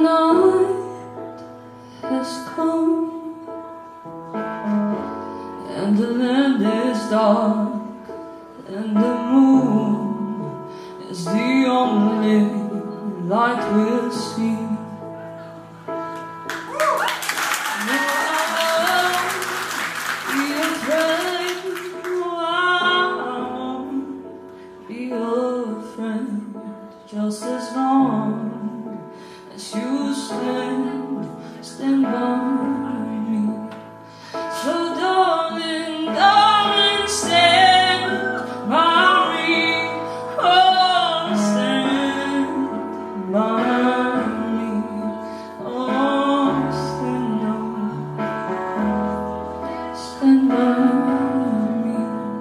night has come and the land is dark and the moon is the only light we'll see. Be afraid, be a friend, just as long as you stand by me. So darling, darling, stand by me. Oh, stand by me. Oh, stand by me.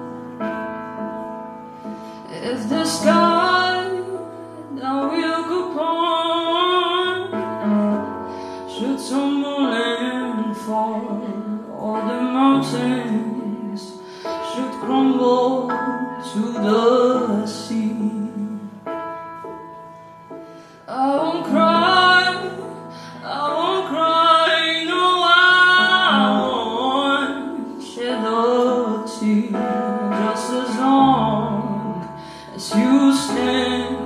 If the sky that will go upon should tumble and fall, all the mountains should crumble to the sea, I won't cry, no, I won't shed a tear, just as long as you stand